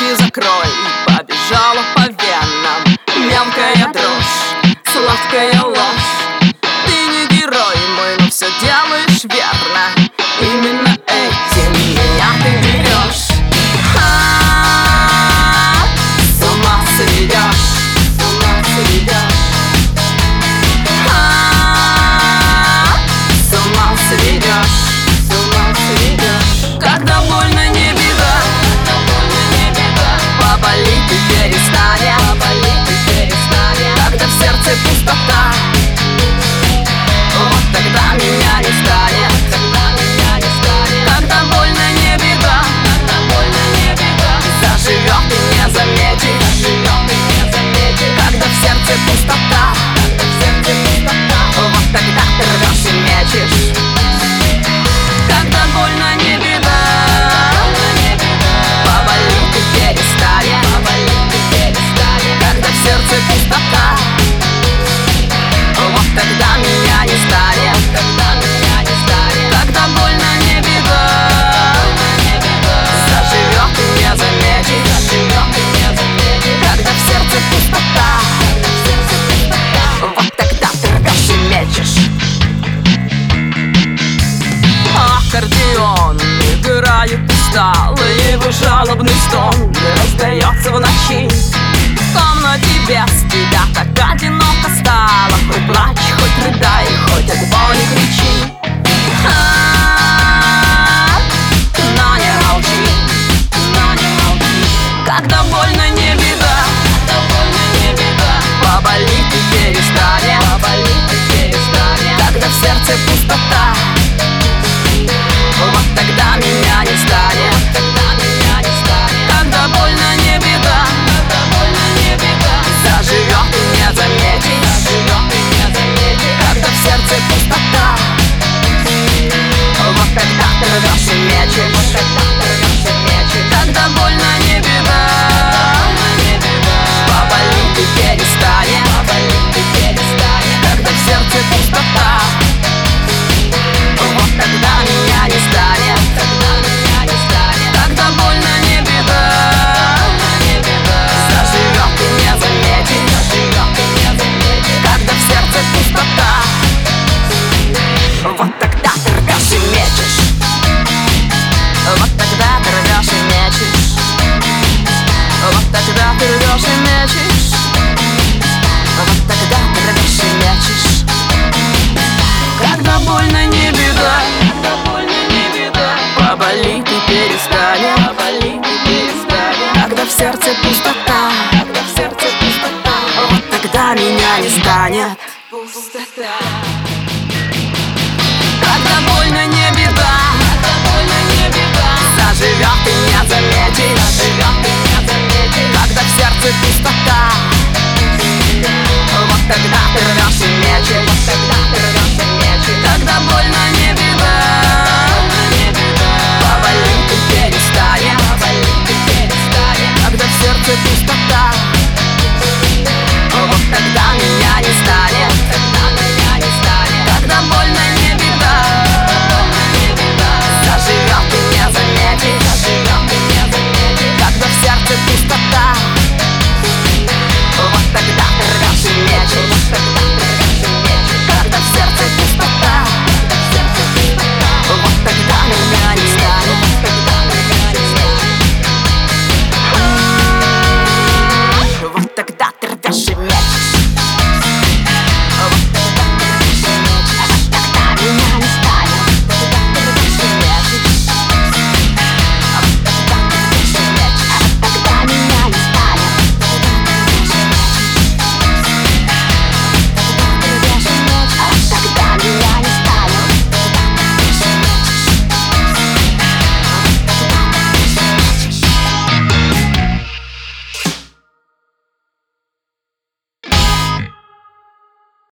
очи закрой, и побежала по венам мелкая дрожь, сладкая ложь. Ты не герой мой, но все делаешь верно. Именно этим меня ты берешь. С ума сведешь, с ума сведешь. С ума сведешь, с ума сведешь. Когда больно, не беда, поболит и перестанет, когда в сердце пустота, вот тогда меня не станет. Когда больно, не беда, заживет и не заметишь, когда в сердце пустота, вот тогда ты рвешь и мечешь. Когда больно, не беда, поболит и перестанет, когда в сердце пустота, вот тогда меня не станет. Когда больно, не беда, заживет и не заметишь, когда в сердце пустота, вот тогда ты рвешь и мечешь. Аккордеон играет устало, его жалобный стон раздается в ночи. В комнате без тебя так одиноко стало. Хоть плачь, хоть рыдай, хоть от боли кричи, но не молчи, но не молчи. Когда больно, не беда, поболит и перестанет, когда в сердце пустота, вот тогда меня не станет. Когда больно, не беда, заживет и не заметишь, когда в сердце пустота, вот тогда ты рвешь и мечешь. Когда больно, не беда, поболит и перестанет, когда в сердце пустота, вот тогда меня не станет. Когда больно, не беда, заживет и не заметишь, когда в сердце пустота, вот тогда ты рвешь и мечешь. Вот тогда ты рвешь и мечешь. Вот тогда ты рвешь и мечешь. Вот тогда ты рвешь и мечешь. Когда больно, не беда, поболит и перестанет, когда в сердце пустота, вот тогда меня не станет. Когда больно, не беда, заживет и не заметишь, когда в сердце пустота, вот тогда ты рвешь.